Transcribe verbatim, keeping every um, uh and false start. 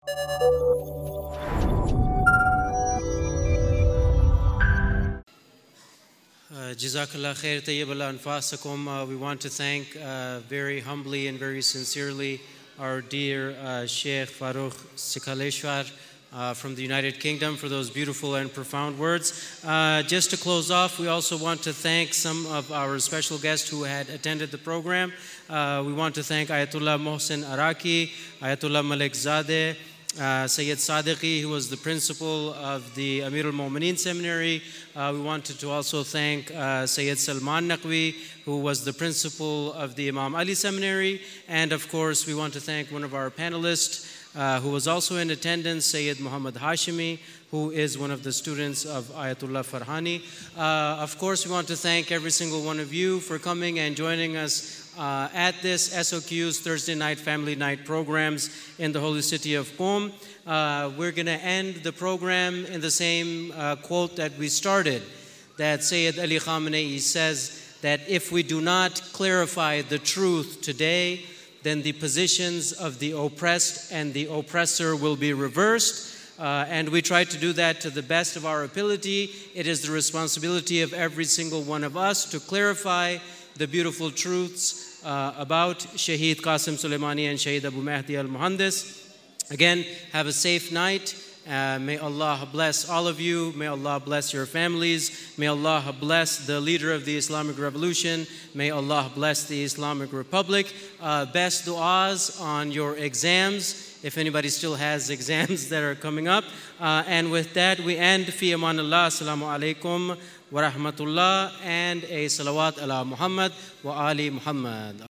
Jazakallah khair tayyib ala anfasakum. We want to thank uh, very humbly and very sincerely our dear uh, Sheikh Farooq Sikaleshwar uh, from the United Kingdom for those beautiful and profound words. Uh, just to close off, we also want to thank some of our special guests who had attended the program. Uh, we want to thank Ayatollah Mohsen Araki, Ayatollah Malik Zadeh, Uh, Sayyid Sadiqi, who was the principal of the Amir al-Mu'mineen Seminary. Uh, we wanted to also thank uh, Sayyid Salman Naqvi, who was the principal of the Imam Ali Seminary. And of course, we want to thank one of our panelists, uh, who was also in attendance, Sayyid Muhammad Hashimi, who is one of the students of Ayatollah Farhani. Uh, of course, we want to thank every single one of you for coming and joining us Uh, at this S O Q's Thursday night family night programs in the holy city of Qom. Uh, we're going to end the program in the same uh, quote that we started, that Sayyid Ali Khamenei says that if we do not clarify the truth today, then the positions of the oppressed and the oppressor will be reversed. Uh, and we try to do that to the best of our ability. It is the responsibility of every single one of us to clarify the beautiful truths uh, about Shaheed Qasim Soleimani and Shaheed Abu Mahdi al-Muhandis. Again, have a safe night. Uh, may Allah bless all of you. May Allah bless your families. May Allah bless the leader of the Islamic Revolution. May Allah bless the Islamic Republic. Uh, best du'as on your exams, if anybody still has exams that are coming up. Uh, and with that, we end. Fi amanallah. Assalamu alaikum wa rahmatullah. And a salawat ala Muhammad wa ali Muhammad.